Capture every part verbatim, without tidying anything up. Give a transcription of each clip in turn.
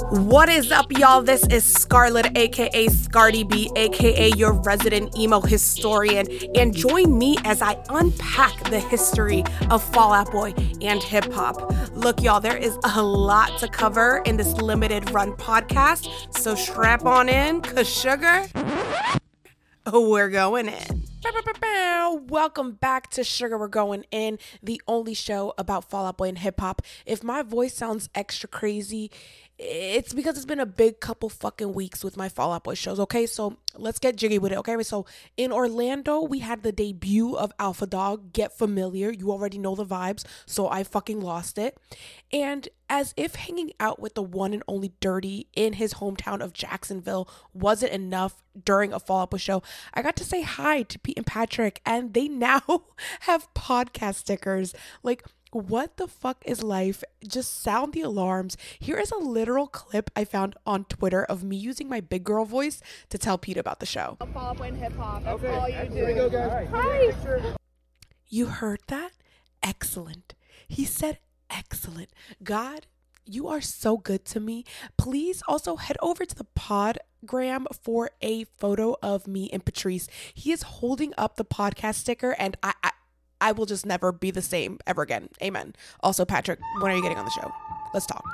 What is up, y'all? This is Scarlett, aka Scardi B, aka your resident emo historian, and join me as I unpack the history of Fall Out Boy and hip hop. Look, y'all, there is a lot to cover in this limited run podcast, so strap on in, cause sugar, we're going in. Welcome back to Sugar We're Going In, the only show about Fall Out Boy and hip hop. If my voice sounds extra crazy, it's because it's been a big couple fucking weeks with my Fall Out Boy shows, okay? So let's get jiggy with it, okay? So in Orlando, we had the debut of Alpha Dog, Get Familiar. You already know the vibes, so I fucking lost it. And as if hanging out with the one and only Dirty in his hometown of Jacksonville wasn't enough during a Fall Out Boy show, I got to say hi to Pete and Patrick, and they now have podcast stickers. Like, what the fuck is life? Just sound the alarms. Here is a literal clip I found on Twitter of me using my big girl voice to tell Pete about the show. Fall Out Boy and hip hop. That's okay. all you do. Here we go, guys. Hi. You heard that? Excellent. He said excellent. God, you are so good to me. Please also head over to the Podgram for a photo of me and Patrice. He is holding up the podcast sticker, and I, I I will just never be the same ever again. Amen. Also, Patrick, when are you getting on the show? Let's talk.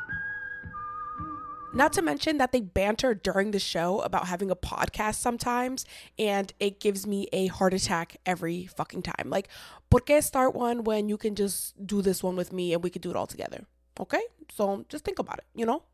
Not to mention that they banter during the show about having a podcast sometimes, and it gives me a heart attack every fucking time. Like, ¿por qué start one when you can just do this one with me and we could do it all together? Okay? So just think about it, you know?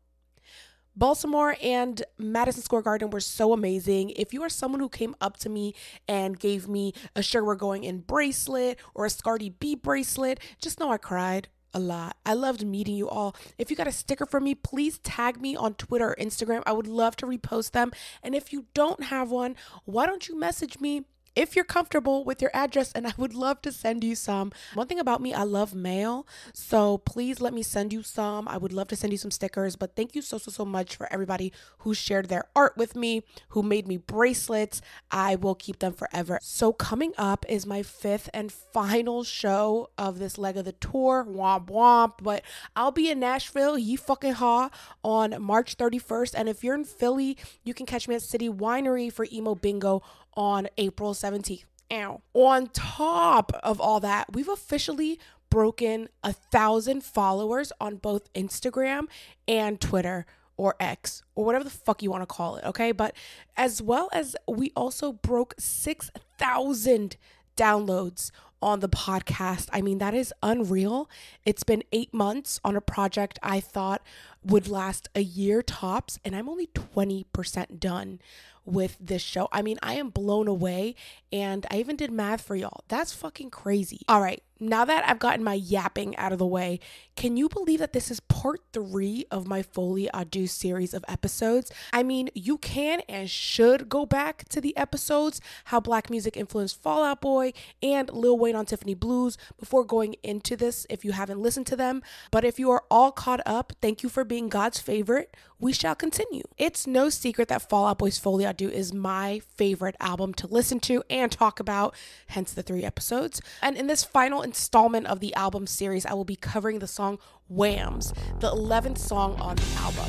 Baltimore and Madison Square Garden were so amazing. If you are someone who came up to me and gave me a Sugar We're Going In bracelet or a Scardi B bracelet, just know I cried a lot. I loved meeting you all. If you got a sticker for me, please tag me on Twitter or Instagram. I would love to repost them. And if you don't have one, why don't you message me if you're comfortable with your address, and I would love to send you some. One thing about me, I love mail, so please let me send you some. I would love to send you some stickers, but thank you so, so, so much for everybody who shared their art with me, who made me bracelets. I will keep them forever. So coming up is my fifth and final show of this leg of the tour, womp womp, but I'll be in Nashville, ye fucking ha, on March thirty-first, and if you're in Philly, you can catch me at City Winery for Emo Bingo on April seventeenth. Ow. On top of all that, we've officially broken a thousand followers on both Instagram and Twitter or X or whatever the fuck you want to call it, okay? But as well as we also broke six thousand downloads on the podcast. I mean, that is unreal. It's been eight months on a project I thought would last a year tops, and I'm only twenty percent done with this show. I mean, I am blown away, and I even did math for y'all. That's fucking crazy. All right, now that I've gotten my yapping out of the way, can you believe that this is part three of my Folie à Deux series of episodes? I mean, you can and should go back to the episodes, how black music influenced Fall Out Boy and Lil Wayne on Tiffany Blues, before going into this if you haven't listened to them. But if you are all caught up, thank you for being God's favorite. We shall continue. It's no secret that Fall Out Boy's Folie à Deux is my favorite album to listen to and talk about, hence the three episodes. And in this final installment of the album series, I will be covering the song Whams, the eleventh song on the album.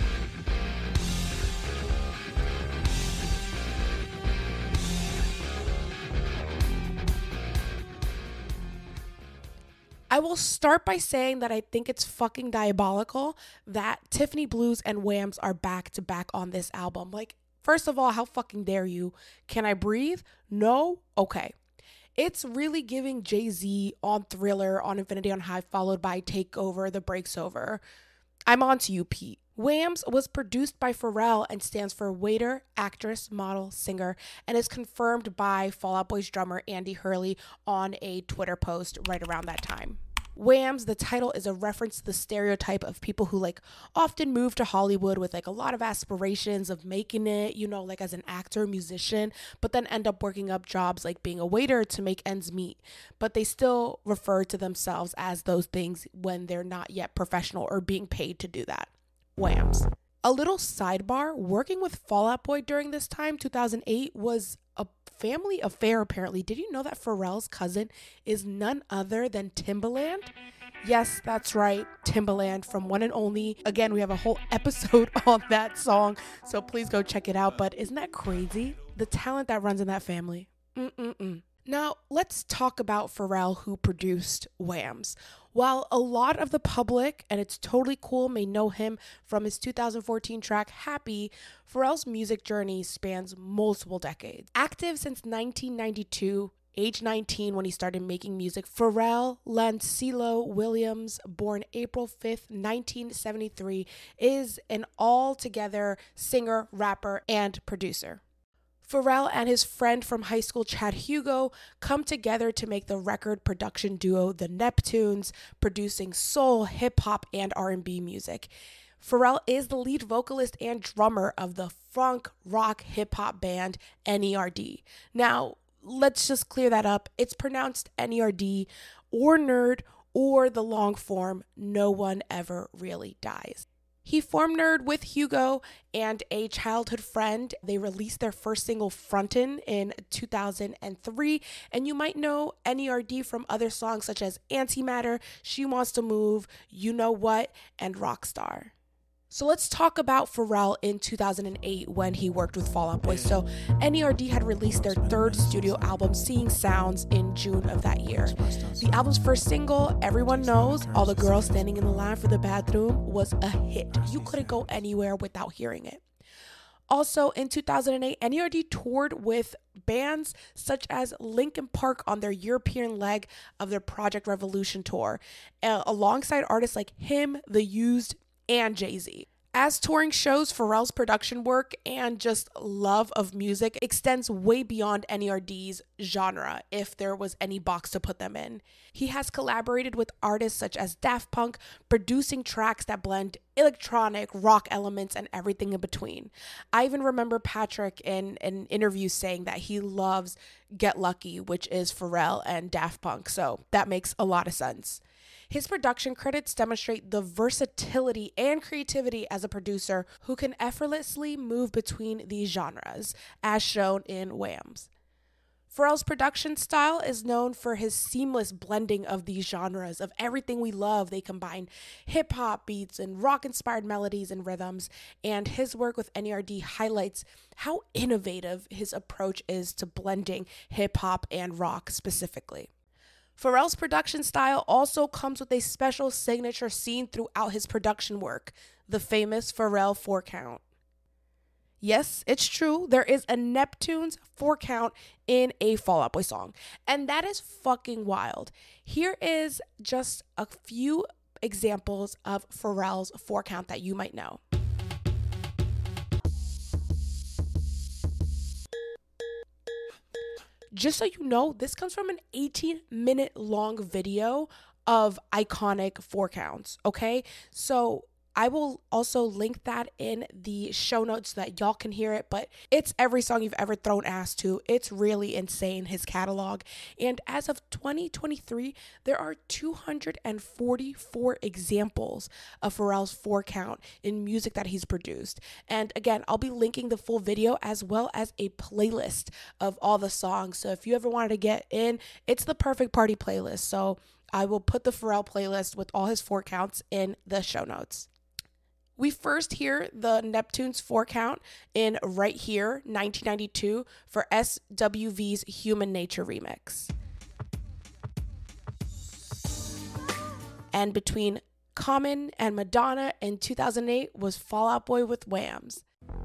I will start by saying that I think it's fucking diabolical that Tiffany Blues and Whams are back to back on this album. Like, first of all, how fucking dare you? Can I breathe? No? Okay. It's really giving Jay-Z on Thriller, on Infinity on High, followed by Takeover, The Break's Over. I'm on to you, Pete. Whams was produced by Pharrell and stands for waiter, actress, model, singer, and is confirmed by Fall Out Boy's drummer Andy Hurley on a Twitter post right around that time. Whams, the title, is a reference to the stereotype of people who like often move to Hollywood with like a lot of aspirations of making it, you know, like as an actor, musician, but then end up working up jobs like being a waiter to make ends meet. But they still refer to themselves as those things when they're not yet professional or being paid to do that. Whams. A little sidebar, working with Fall Out Boy during this time, two thousand eight, was a family affair apparently. Did you know that Pharrell's cousin is none other than Timbaland? Yes, that's right, Timbaland from One and Only. Again, we have a whole episode on that song, so please go check it out. But isn't that crazy? The talent that runs in that family. Mm-mm-mm. Now, let's talk about Pharrell, who produced Whams. While a lot of the public, and it's totally cool, may know him from his two thousand fourteen track Happy, Pharrell's music journey spans multiple decades. Active since nineteen ninety-two, age nineteen when he started making music, Pharrell Lancelo Williams, born April fifth, nineteen seventy-three, is an all-together singer, rapper, and producer. Pharrell and his friend from high school, Chad Hugo, come together to make the record production duo The Neptunes, producing soul, hip-hop, and R and B music. Pharrell is the lead vocalist and drummer of the funk, rock, hip-hop band N E R D. Now, let's just clear that up. It's pronounced N E R D or Nerd or the long form, No One Ever Really Dies. He formed Nerd with Hugo and a childhood friend. They released their first single, Frontin', in two thousand three, and you might know N E R D from other songs such as Antimatter, She Wants to Move, You Know What, and Rockstar. So let's talk about Pharrell in two thousand eight when he worked with Fall Out Boy. So N E R D had released their third studio album, Seeing Sounds, in June of that year. The album's first single, Everyone Knows, All the Girls Standing in the Line for the Bathroom, was a hit. You couldn't go anywhere without hearing it. Also, in two thousand eight, N E R D toured with bands such as Linkin Park on their European leg of their Project Revolution tour, uh, alongside artists like him, The Used, and Jay-Z. As touring shows, Pharrell's production work and just love of music extends way beyond N E R D's genre, if there was any box to put them in. He has collaborated with artists such as Daft Punk, producing tracks that blend electronic, rock elements, and everything in between. I even remember Patrick in an interview saying that he loves Get Lucky, which is Pharrell and Daft Punk, so that makes a lot of sense. His production credits demonstrate the versatility and creativity as a producer who can effortlessly move between these genres, as shown in Whams. Pharrell's production style is known for his seamless blending of these genres of everything we love. They combine hip-hop beats and rock-inspired melodies and rhythms, and his work with N E R D highlights how innovative his approach is to blending hip-hop and rock specifically. Pharrell's production style also comes with a special signature seen throughout his production work, the famous Pharrell four count. Yes, it's true, there is a Neptunes four count in a Fall Out Boy song, and that is fucking wild. Here is just a few examples of Pharrell's four count that you might know. Just so you know, this comes from an eighteen minute long video of iconic four counts, okay? So I will also link that in the show notes so that y'all can hear it, but it's every song you've ever thrown ass to. It's really insane, his catalog. And as of twenty twenty-three, there are two hundred forty-four examples of Pharrell's four count in music that he's produced. And again, I'll be linking the full video as well as a playlist of all the songs. So if you ever wanted to get in, it's the perfect party playlist. So I will put the Pharrell playlist with all his four counts in the show notes. We first hear the Neptunes four count in Right Here, nineteen ninety-two, for S W V's Human Nature remix. And between Common and Madonna in two thousand eight was Fall Out Boy with Whams.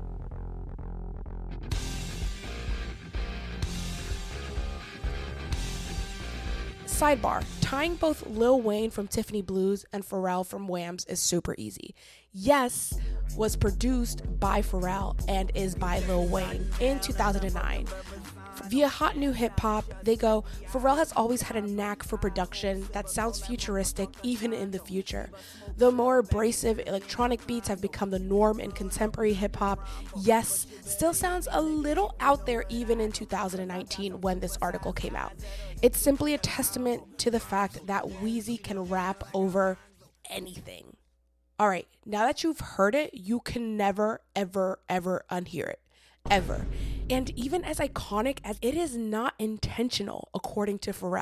Sidebar, tying both Lil Wayne from Tiffany Blues and Pharrell from Whams is super easy. Yes was produced by Pharrell and is by Lil Wayne in two thousand nine. Via Hot New Hip Hop, they go, Pharrell has always had a knack for production that sounds futuristic even in the future. Though more abrasive electronic beats have become the norm in contemporary hip hop, Yes still sounds a little out there even in two thousand nineteen when this article came out. It's simply a testament to the fact that Wheezy can rap over anything. All right, now that you've heard it, you can never, ever, ever unhear it. Ever. And even as iconic as it is not intentional, according to Pharrell.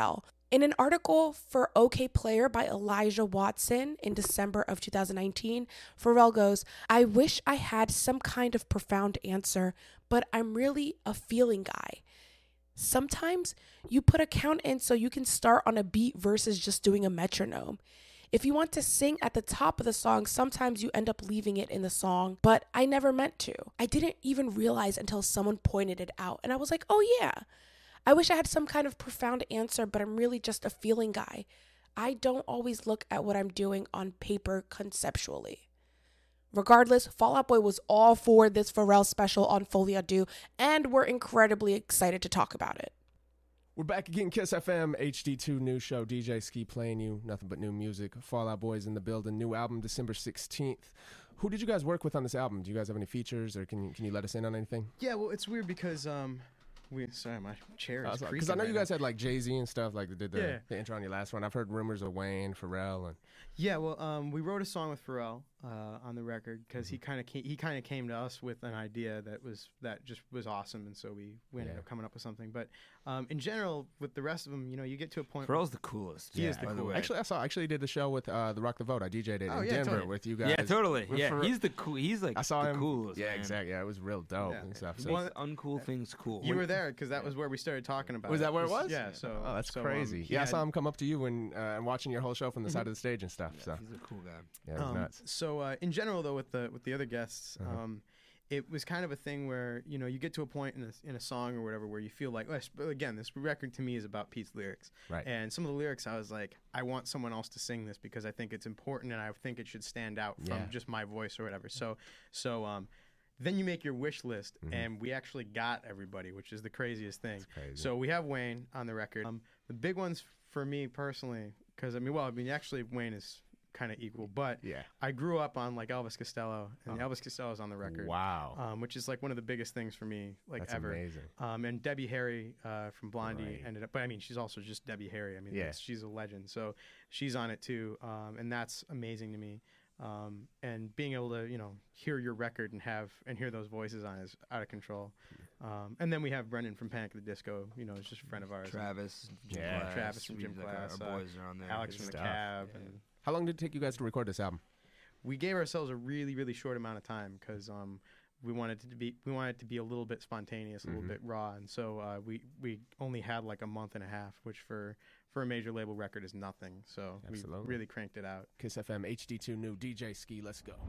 In an article for OK Player by Elijah Watson in December of two thousand nineteen, Pharrell goes, I wish I had some kind of profound answer, but I'm really a feeling guy. Sometimes you put a count in so you can start on a beat versus just doing a metronome. If you want to sing at the top of the song, sometimes you end up leaving it in the song, but I never meant to. I didn't even realize until someone pointed it out, and I was like, oh yeah. I wish I had some kind of profound answer, but I'm really just a feeling guy. I don't always look at what I'm doing on paper conceptually. Regardless, Fall Out Boy was all for this Pharrell special on Folie à Deux, and we're incredibly excited to talk about it. We're back again, Kiss F M, H D two new show, D J Ski playing you nothing but new music. Fall Out Boy's in the building, new album December sixteenth. Who did you guys work with on this album? Do you guys have any features, or can you, can you let us in on anything? Yeah, well, it's weird because... um. We, sorry, my chair is Because I know right you guys now. had like Jay-Z and stuff, like they did the, Yeah. the intro on your last one. I've heard rumors of Wayne, Pharrell, and Yeah, well, um, we wrote a song with Pharrell uh, on the record because Mm-hmm. he kind of he kind of came to us with an idea that was that just was awesome, and so we, we ended Yeah. up coming up with something. But um, in general, with the rest of them, you know, you get to a point. Pharrell's the coolest. He is the by coolest. way. actually, I saw I actually did the show with uh, the Rock the Vote. I D J'd it Oh, in yeah, Denver totally. with you guys. Yeah, totally. With Yeah, Pharrell. he's the cool. He's like I saw the him. coolest. Yeah, man. exactly. Yeah, it was real dope Yeah. and stuff. He So. makes uncool things cool. You were there because that was where we started talking about. Was it. that where it was? Yeah. So Oh, that's so, um, crazy. he Yeah, I had- saw him come up to you and uh, and watching your whole show from the side of the stage and stuff. So He's a cool guy. yeah, it was Um, nuts. So uh, in general, though, with the with the other guests, Uh-huh. um, it was kind of a thing where you know you get to a point in a in a song or whatever where you feel like, well, again, this record to me is about Pete's lyrics, Right. And some of the lyrics, I was like, I want someone else to sing this because I think it's important and I think it should stand out from Yeah. just my voice or whatever. So so um, then you make your wish list, Mhm. and we actually got everybody, which is the craziest thing. crazy. So we have Wayne on the record. Um, the big ones for me personally, because I mean, well, I mean, actually Wayne is kind of equal, but Yeah. I grew up on like Elvis Costello, and Oh. Elvis Costello's on the record. Wow. Um, which is like one of the biggest things for me, like That's ever. amazing. Um, and Debbie Harry uh, from Blondie Right. ended up, but I mean, she's also just Debbie Harry. I mean, Yeah. that's- she's a legend. So she's on it too, um, and that's amazing to me. Um, and being able to, you know, hear your record and have and hear those voices on it is out of control. Um, and then we have Brendan from Panic at the Disco. You know, it's just a friend of ours. Travis, Jim Yeah. Class, Travis from we- Gym like, Class, Our, uh, our boys are on there. Alex Good from the stuff. Cab. Yeah. And How long did it take you guys to record this album? we gave ourselves a really, really short amount of time because um, we wanted it to be we wanted it to be a little bit spontaneous, a little Mhm. bit raw, and so uh, we we only had like a month and a half, which for for a major label record is nothing. So Absolutely. we really cranked it out. Kiss F M, H D two new, D J Ski, let's go.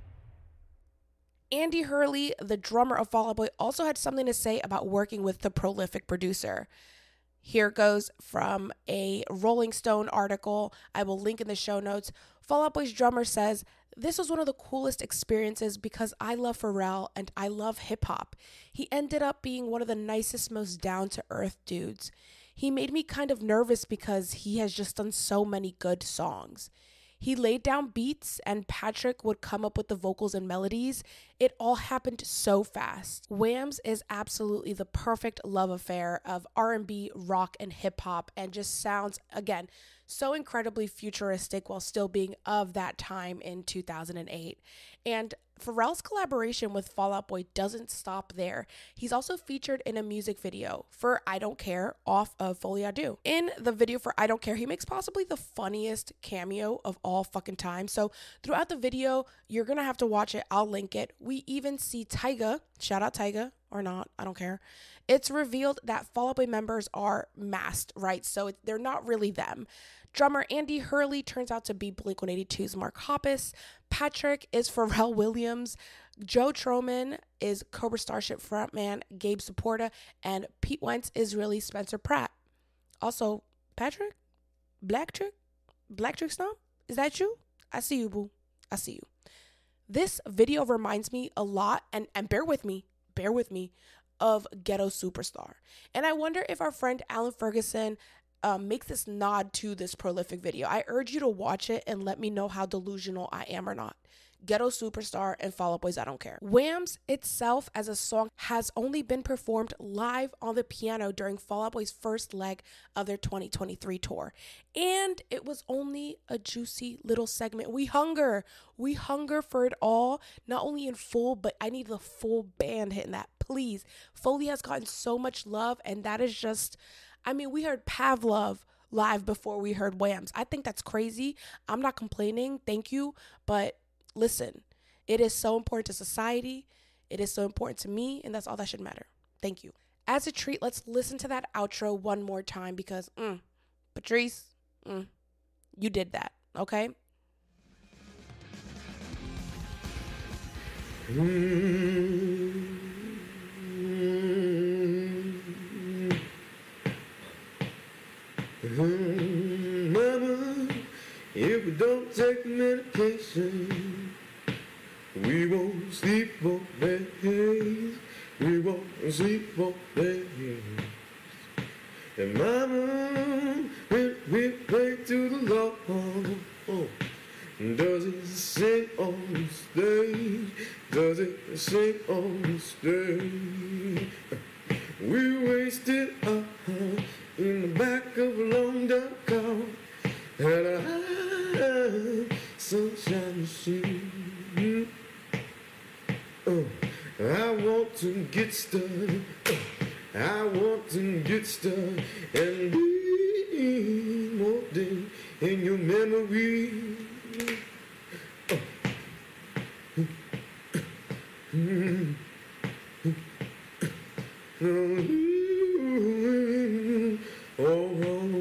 Andy Hurley, the drummer of Fall Out Boy, also had something to say about working with the prolific producer. Here goes from a Rolling Stone article. I will link in the show notes. Fall Out Boy's drummer says, "This was one of the coolest experiences because I love Pharrell and I love hip hop. He ended up being one of the nicest, most down to earth dudes. He made me kind of nervous because he has just done so many good songs. He laid down beats and Patrick would come up with the vocals and melodies. It all happened so fast. Whams is absolutely the perfect love affair of R and B, rock, and hip hop, and just sounds, again, so incredibly futuristic while still being of that time in two thousand eight. And Pharrell's collaboration with Fall Out Boy doesn't stop there. He's also featured in a music video for I Don't Care off of Folie à Deux. In the video for I Don't Care, he makes possibly the funniest cameo of all fucking time. So throughout the video, you're gonna have to watch it. I'll link it. We even see Tyga, shout out Tyga, or not, I don't care. It's revealed that Fall Out Boy members are masked, right? So it, they're not really them. Drummer Andy Hurley turns out to be Blink one eighty-two's Mark Hoppus. Patrick is Pharrell Williams. Joe Troman is Cobra Starship frontman Gabe Saporta. And Pete Wentz is really Spencer Pratt. Also, Patrick? Black Trick? Black Trick Snob? Is that you? I see you, boo. I see you. This video reminds me a lot, and, and bear with me, bear with me, of Ghetto Superstar. And I wonder if our friend Alan Ferguson um, makes this nod to this prolific video. I urge you to watch it and let me know how delusional I am or not. Ghetto Superstar and Fall Out Boys, I Don't Care. Whams itself as a song has only been performed live on the piano during Fall Out Boy's first leg of their twenty twenty-three tour. And it was only a juicy little segment. We hunger. We hunger for it all, not only in full, but I need the full band hitting that, please. Foley has gotten so much love, and that is just, I mean, we heard Pavlov, live before we heard Whams. I think that's crazy. I'm not complaining. Thank you. But listen, it is so important to society. It is so important to me, and that's all that should matter. Thank you. As a treat, let's listen to that outro one more time because, mm, Patrice, mm, you did that, okay? Mama, if we don't take medication, we won't sleep for days. We won't sleep for days. And mama, when we pray to the Lord, oh, does it sing on the stage? Does it sing on the stage? We wasted our time in the back of a long dark car and a high sunshine machine. Oh, I want to get started. I want to get started and be more day in your memory. Oh. Oh, oh.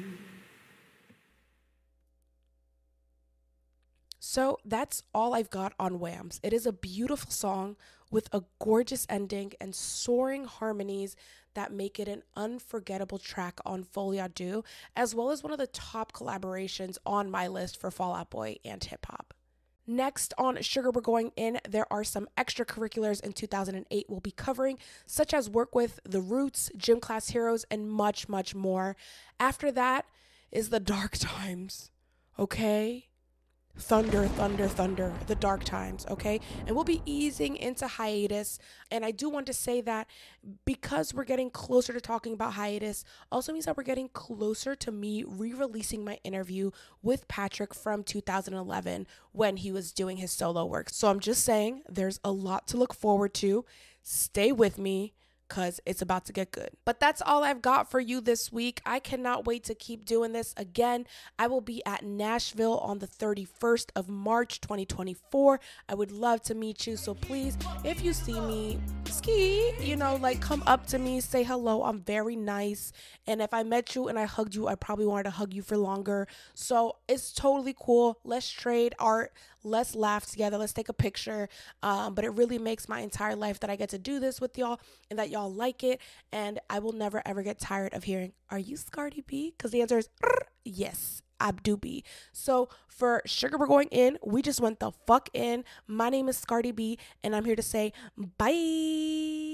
So that's all I've got on Whams. It is a beautiful song with a gorgeous ending and soaring harmonies that make it an unforgettable track on Folie à Deux, as well as one of the top collaborations on my list for Fall Out Boy and hip hop. Next on Sugar We're Going In, there are some extracurriculars in two thousand eight we'll be covering, such as work with The Roots, Gym Class Heroes, and much, much more. After that is the dark times, okay? Thunder, thunder, thunder, the dark times, okay? And we'll be easing into hiatus. And I do want to say that because we're getting closer to talking about hiatus, also means that we're getting closer to me re-releasing my interview with Patrick from two thousand eleven when he was doing his solo work. So I'm just saying there's a lot to look forward to. Stay with me, because it's about to get good. But that's all I've got for you this week. I cannot wait to keep doing this again. I will be at Nashville on the thirty-first of March, twenty twenty-four. I would love to meet you. So please, if you see me, ski, you know, like come up to me, say hello. I'm very nice. And if I met you and I hugged you, I probably wanted to hug you for longer. So it's totally cool. Let's trade art. Let's laugh together. Let's take a picture. Um, but it really makes my entire life that I get to do this with y'all and that y'all like it. And I will never, ever get tired of hearing, are you Scardi B? Because the answer is yes, I do be. So for Sugar We're Going In, we just went the fuck in. My name is Scardi B, and I'm here to say bye.